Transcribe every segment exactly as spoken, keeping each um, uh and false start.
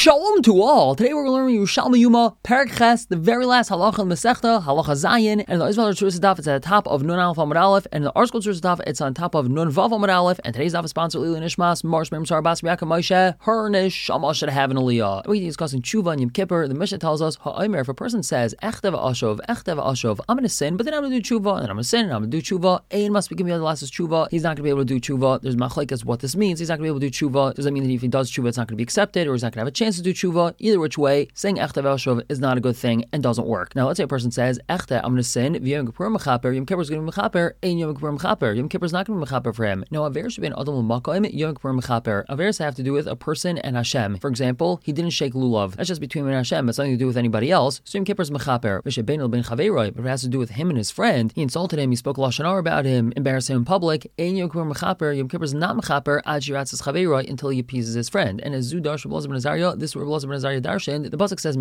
Shalom to all. Today we're going to learn Yerushalmi Yuma, Perek Ches, the very last halacha in Masechta, halacha Zayin, and the Israel Tzurus Daf, it's at the top of Nun Aleph Amud Aleph, and the Arskol Tzurus Daf, it's on top of Nun Vav Amud Aleph, and today's Daf is sponsored Lili Nishmas, Marsh Mem Sar Bas Yaakov Moshe, her Neshama should have an Aliyah. We're discussing Tshuva and Yom Kippur. The Mishnah tells us, Ha'omer, if a person says, Echtev Ashov, Echtev Ashov, I'm going to sin, but then I'm going to do Tshuva, and then I'm going to sin, and I'm going to do Tshuva, Ein must be giving me the last Tshuva, he's not going to be able to do Tshuva. There's machlekes what this means, he's not going to be able to do Tshuva. Does that mean that if he does Tshuva, it's not going to be accepted, or he's not going to have a chance to do Tshuva? Either which way, saying Echtev Ashov is not a good thing and doesn't work. Now, let's say a person says, Echte, I'm going to sin, Yom Kippur Mechaper, Yom Kippur is going to be Mechaper, Ein Yom Kippur Mechaper, Yom Kippur is not going to be Mechaper for him. Now, Aver should be an Adam L'Makoim, Yom Kippur Mechaper. Averes have to do with a person and Hashem. For example, he didn't shake lulav. That's just between him and Hashem. It's nothing to do with anybody else. So Yom Kippur is Mechaper. But if it has to do with him and his friend, he insulted him, he spoke Lashon Hara about him, embarrassed him in public, Ein Yom Kippur Mechaper, Yom Kippur is not Mechaper, Ad Shiratzes Chaveiroi, until he appeases his friend. And as Zudash Rabbi Elazar ben Azariah, this is Rabbi Elazar ben Azariah darshan, the pasuk says,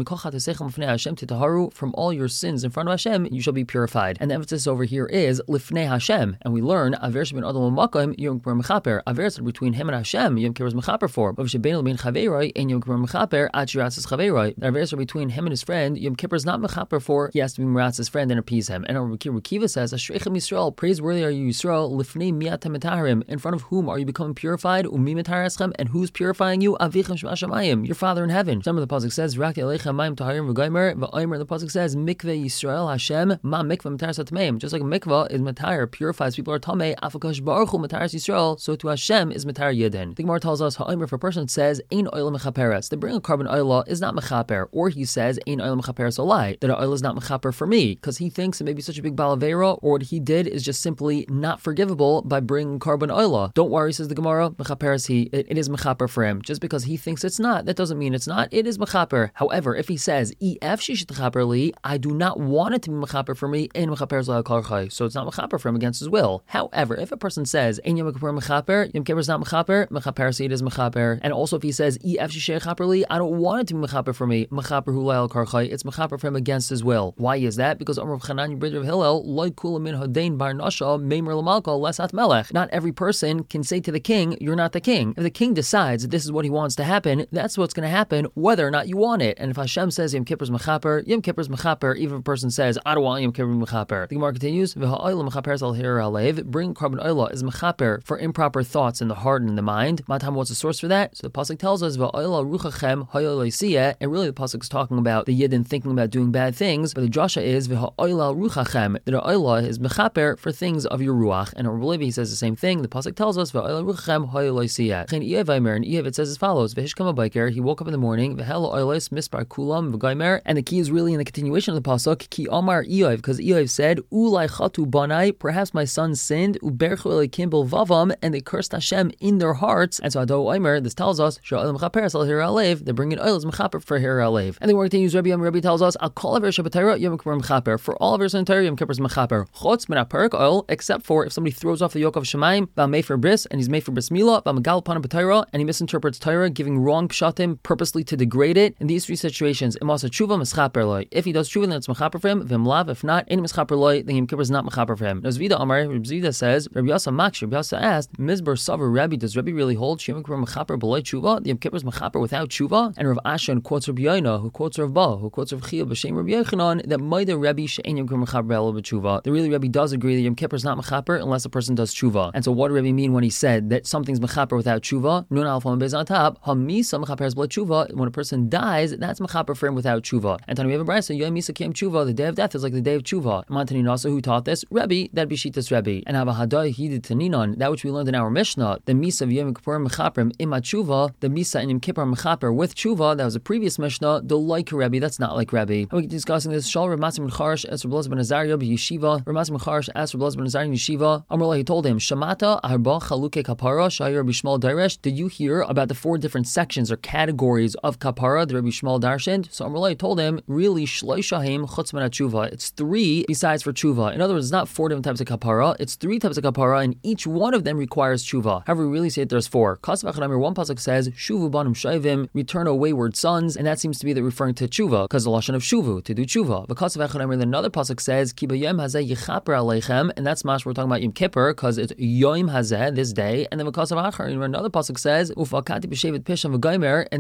from all your sins in front of Hashem, you shall be purified. And the emphasis over here is Lifnei Hashem. And we learn, Aver sheben Adam L'Makom, Yom Kippur Mechaper. Aver is between him and Hashem, Yom Kippur is Mechaper for. But Sheben L'Bein Chaveiroi, and Yom Kippur Mechaper, Ad Shiratzes Chaveiroi. Aver is between him and his friend, Yom Kippur is not Mechaper for, he has to be Meratz his friend and appease him. And Rabbi Kiva says, Ashreichem Yisrael, praiseworthy are you Yisrael, Lifnei Miatem Metaharim, in front of whom are you becoming purified? Umi Metahareschem, and who's purifying you? Avichem Shema Shamayim, your Father in heaven. Some of the pasuk says, Rakti Aleichem Mayim Taharim V'Gomer, V'Omer, the pasuk says, Mikveh Yisrael Hashem, Ma Mikveh Metahares HaTameim. Just like a mikveh is Matahir, purifies people are Tamei, Afakash Baruch Hu Metahares Yisrael, so to Hashem is Matahir Yidin. The Gemara tells us, Ha'omer, if a person says, Ein Oil Mechaperes, to bring a carbon oil is not Mechaper, or he says, Ein Oil Mechaperes Olai, that an oil is not Mechaper for me, because he thinks it may be such a big balavera, or what he did is just simply not forgivable by bringing carbon oil. Don't worry, says the Gemara, Mechaperes he, it, it is Mechaper for him. Just because he thinks it's not, that doesn't mean it's not, it is Mechaper. However, if he says, E F Shishit Chaperli, I do not want it to be Mechaper for me, Ein Mechaperes Olai Karchai, so it's not Mechaper for him against his will. However, if a person says, Ein Yom Kippur Mechaper, Yom Kippur is not Mechaper, Mechaperes it is Mechaper, and also if he says, E F Shishit Chaperli, I don't want it to be Mechaper for me, Mechaper Hu Lai Karchai, it's Mechaper for him against his will. Why is that? Because Amar Chanan Brother of Hillel, Loi Kula Min Hodain Bar Nasha, Meimer Lamalka, Lesat Melech. Not every person can say to the king, you're not the king. If the king decides that this is what he wants to happen, that's what's going to happen, whether or not you want it. And if Hashem says Yom Kippur is Mechaper, Yom Kippur is Mechaper, even if a person says, I don't want Yom Kippur Mechaper. The Gemara continues, V'ha'oil Mechaper Zal Hir Alev, bring carbon oil is Mechaper for improper thoughts in the heart and in the mind. Matam, what's the source for that? So the pasuk tells us, V'ha'oil Ruchachem Ha'oil Isiyah, and really the pasuk is talking about the Yidden thinking about doing bad things, but the drasha is V'ha'oil Ruchachem, that the oil is Mechaper for things of your Ruach. And Rabbi Levi says the same thing. The pasuk tells us, V'ha'oil Ruchachem Ha'oil Isiyah. Chen Eiv Aimer, and Eiv it says as follows, V'hishkam Abiker, he woke up in the morning, V'hel Oilis Mispar Kulam V'gaimer, and the key is really in the continuation of the pasuk, Ki Omar Eiv, because Eiv said, Ulai Chatu Banai, perhaps my son sinned, Uberchu Elikim Vavam, and they cursed Hashem in their hearts. And so Ado Aimer, this tells us, Sha'oil Mechaper Sal Hir Alev, they bring in oil as Mechaper for Hir Alev. And the word continues, Rabbi Yom Rabbi tells us, I'll call Aver Shabbatayra Yom Kippur Mechaper, for all of our Shabbatayra Yom Kippur is Mechaper. Chotz Min HaPerek oil, except for if somebody throws off the yoke of Shemaim, Val Mei for Bris, and he's made for Bris Milah, Val Megal Panam B'Tayra, and he misinterprets Torah, giving wrong pshatim purposely to degrade it. In these three situations, Imasa Tshuva Meschaper Loi. If he does Tshuva, then it's Mechaper for him. Vimlav, if not, any Meschaper Loi, then Yom Kippur is not Mechaper for him. Now Zvida Amar, Rabbi Zvida says, Rabbi Yasa Maksh, Rabbi Yasa asked, Mizbar Savar Rabbi, does Rabbi really hold Yom Kippur Mechaper B'Loi Tshuva? The Yom Kippur is Mechaper without Tshuva? And Rav Ashan quotes Rabbi Yoina, who quotes Rav Ba, who quotes Rav Chia B'Shem Rabbi Yochanan, that Maida Rabbi She'en Yom Kippur Mechaper B'Elo B'Tshuva. The really Rabbi does agree that Yom Kippur is not Mechaper unless a person does Tshuva. And so what did Rabbi mean when he said that something's Mechaper without Tshuva? Nun Alpha and Bez on top, Hamisa Mechaper B'Lo Tshuva. When a person dies, that's Mechaper for him without Tshuva. And then we have a brayso, Yom Misa Kiem Tshuva, the day of death is like the day of Tshuva. Mantani Nasa, who taught this? Rebbe, that'd be Shitas Rebbe. And have a Hadai Hidid Taninon, that which we learned in our Mishnah, the Misa of Yom Kippur Mechaper Ima Tshuva, the Misa in Yom Kippur Mechaper with Tshuva, that was a previous Mishnah, the like Rebbe, that's not like Rebbe. And we keep discussing this. Shal Rav Masim Charsh as Rav Elazar ben Azariah Yeshiva. Rav Masim Charsh asked Rav Elazar ben Azariah Yeshiva. Amrullah, he told him, Shamata Arba Chaluke Kapara Shayar Bishmal Daresh. Did you hear about the four different sections or categories of Kapara that Rabbi Shmuel darshaned? So Amrullah told him, really Shloishahim Chutz Min HaTshuva. It's three besides for Tshuva. In other words, it's not four different types of Kapara. It's three types of Kapara, and each one of them requires Tshuva. However, we really say that there's four. Kasav Achadamir, one pasuk says, Shuvu Banim Shaivim, return O wayward sons, and that seems to be that referring to Tshuva, because the lashon of Shuvu, to do Tshuva. But Kasav Achadamir, then another pasuk says, Ki B'Yom Hazeh Yichaper Aleichem, and that's mash we're talking about Yom Kippur, because it's Yom Hazeh, this day, and then Kasav Achadamir, another pasuk says, Ufakati B'Shevet Pisham V'Gaimer, and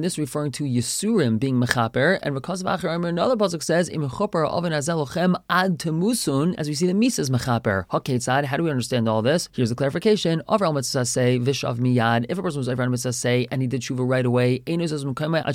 this is referring to Yisurim being mechaper, and because of Acher another pasuk says im chuper oven azelochem ad temusun, as we see the Misa is mechaper. Haketzad, how do we understand all this? Here's the clarification. Over al mitzvah say vishav miyad. If a person was over al mitzvah say and he did tshuva right away, he doesn't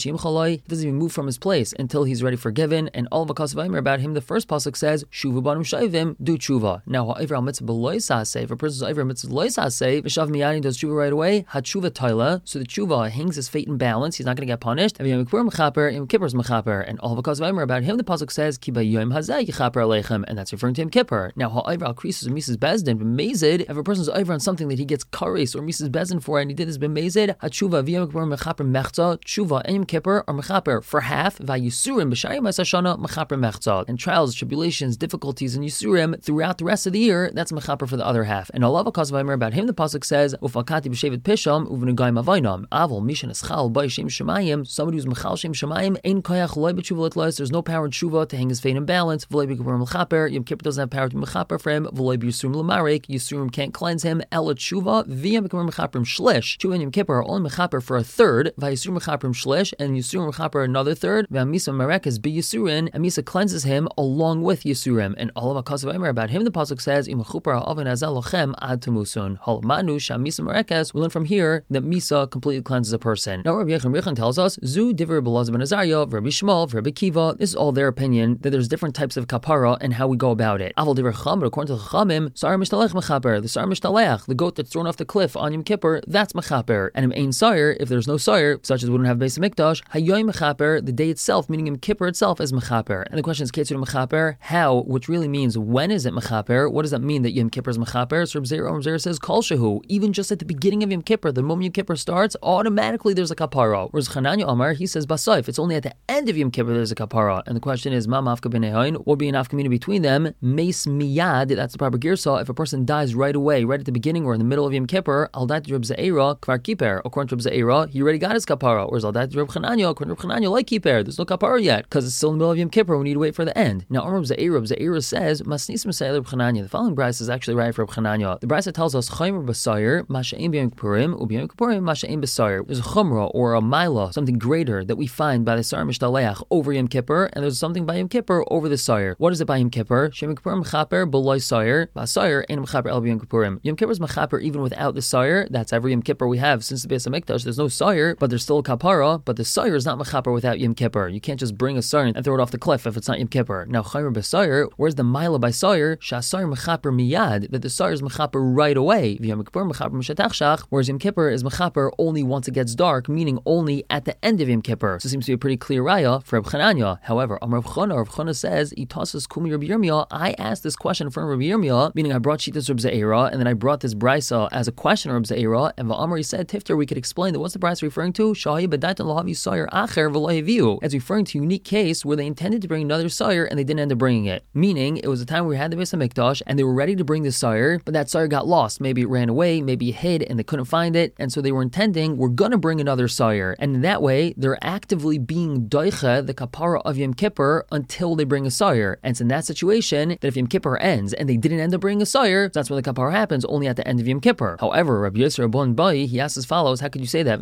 even move from his place until he's ready forgiven. And all of a kasavayim about him, the first pasuk says shuvu banim shayvim, do tshuva. Now over al mitzvah loisa say, if a person is over al mitzvah loisa say vishav miyad, he does tshuva right away, had tshuva taila, so the tshuva hangs his fate in balance. He's not going to get punished. And Yom Kippur mechaper, Yom Kippur's mechaper, and all of a kasavayim about him, the pasuk says ki bayom hazeh yichaper aleichem, and that's referring to Yom Kippur. Now ha'over al krisus and Misas Bezdin b'mezid, if a person's over on something that he gets kares or Misas Bezdin for, and he did his b'mezid, hatshuva v'yom kippur mechaper mechza, tshuva and Yom Kippur are mechaper for half, v'yisurim b'shayim ha'sashana mechaper mechza, and trials, tribulations, difficulties, and yisurim throughout the rest of the year, that's mechaper for the other half. And all of a kasvaymer about him, the pasuk says ufakati b'shevet pisham uv'negayim avaynam aval mishan eschal by shem shemayim, somebody who's mechal shem shemayim ein koyach loy b'tshuva letlois, there's no power in tshuva to hang his fate in balance, v'loy b'kippur mechaper, Yom Kippur doesn't have power to be mechaper for him, v'loy b'yisurim l'marek, yisurim can't cleanse him, ela tshuva v'yom kippur mechaperim shlish, tshuva and Yom Kippur are only mechaper for a third, v'yisurim mechaperim shlish, and yisurim mechaper another third, v'amisa marek is b'yisurin, and Misa cleanses him along with yisurim. And all of akasav aimer about him, the pasuk says im chupar oven azel lochem ad temusun halmanu shamisa marekes. We learn from here that Misa completely cleanses a person. Now Rabbi Yechon tells us zu divrei Belazar ben Azariah, Rabbi Shmuel, Rabbi Kiva. This is all their opinion that there's different types of kapara and how we go about it. Aval divrei Chacham, but according to the Chachamim, sar mishtalech mechaper, the sar mishtalech, the goat that's thrown off the cliff on Yom Kippur, that's mechaper. And im ein sar, if there's no sar, such as we don't have Beis Hamikdash, hayoy mechaper, the day itself, meaning Yom Kippur itself, is mechaper. And the question is, ketzur mechaper, how? Which really means when is it mechaper? What does that mean that Yom Kippur is mechaper? So Reb Zera Reb Zera says kol shehu, even just at the beginning of Yom Kippur, the moment Yom Kippur starts, automatically there's a kapara. Whereas Chananya Amar, he says basayif, it's only at the end of Yom Kippur there's a kapara. And the question is, ma mafka b'neihain, what would be an afkamina between them? Meis miyad, that's the proper girsa. If a person dies right away, right at the beginning or in the middle of Yom Kippur, al dat Reb Zera kvar kiper. According to Reb Zera, he already got his kapara. Whereas al dat Reb Chananya, according to Reb Chananya, like kiper, there's no kapara yet because it's still in the middle of Yom Kippur. We need to wait for the end. Now, Reb Zera, Reb Zera says masnis m'sayel Reb Chananya. The following brayso is actually right for Reb Chananya. The brayso tells us chaymer b'sayir masha'im b'yom kippurim u'b'yom kippurim masha'im b'sayir. There's a chumrah or a mila, something greater that we find by the sar mishtaleach over Yom Kippur, and there's something by Yom Kippur over the sayir. What is it by Yom Kippur? Shem kippurim mechaper b'loy sayir, b'sayir ein mechaper el b'yom kippurim. Yom Kippur is mechaper even without the sayir. That's every Yom Kippur we have since the Beis Hamikdash. There's no sayir, but there's still a kapara. But the sayir is not mechaper without Yom Kippur. You can't just bring a sayir and throw it off the cliff if it's not Yom Kippur. Now chaymer b'sayir, where's the mila by sayir? Shasayir mechaper miyad, that the sayir is mechaper right away. V'yom Kippur mechaper mishatachshach, whereas Yom Kippur is mechaper only once it gets dark, meaning only at the end of Yom Kippur. So it seems to be a pretty clear raya for Reb Chananya. However, Amar Reb Chana, Reb Chana says, Itasus kumi Rabbi Yirmiyah, I asked this question from Rabbi Yirmiyah, meaning I brought Shitas Reb Zera, and then I brought this brayso as a question of Reb Zera, and V'amar he said, Tifter, we could explain that what's the brayso referring to? Shahi b'daitan lahavi sayir acher v'lo haviu. It's referring to a unique case where they intended to bring another sayir and they didn't end up bringing it. Meaning, it was a time where we had the Beis Hamikdash and they were ready to bring the sayir, but that sayir got lost. Maybe it ran away, maybe it hid, and they couldn't find it, and so they were intending, we're gonna bring another sayir. And in that way, they're actively being doicha, the kapara of Yom Kippur, until they bring a sayir. And it's in that situation that if Yom Kippur ends and they didn't end up bringing a sayir, that's when the kapara happens, only at the end of Yom Kippur. However, Rabbi Yisrael Bon Bai, he asks as follows, how could you say that?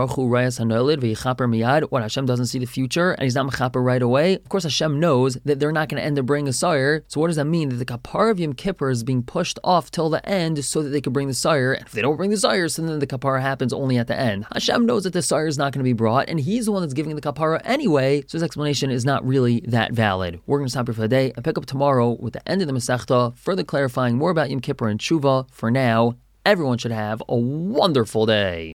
What, Hashem doesn't see the future and he's not mechaper right away? Of course, Hashem knows that they're not going to end up bringing a sayir. So what does that mean? That the kapara of Yom Kippur is being pushed off till the end so that they can bring the sayir. And if they don't bring the sayir, so then the kapara happens only at the end. Hashem knows that the sayir is not going to be brought, and he's the one that's giving the kapara anyway, so his explanation is not really that valid. We're going to stop here for the day and pick up tomorrow with the end of the Masechta, further clarifying more about Yom Kippur and Tshuva. For now, everyone should have a wonderful day.